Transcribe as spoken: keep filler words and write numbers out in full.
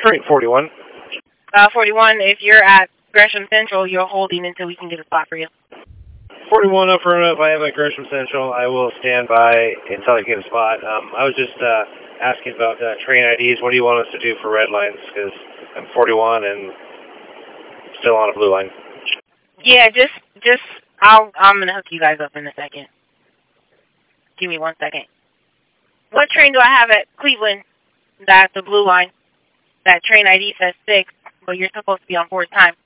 Train forty-one. Uh, forty-one, if you're at Gresham Central, you're holding until we can get a spot for you. forty-one, affirmative. I am at Gresham Central. I will stand by until I get a spot. Um, I was just uh, asking about uh, train I Ds. What do you want us to do for red lines? Because I'm forty-one and still on a blue line. Yeah, just, just, I'll, I'm going to hook you guys up in a second. Give me one second. What train do I have at Cleveland? That's the blue line. That train I D says six, but you're supposed to be on board time.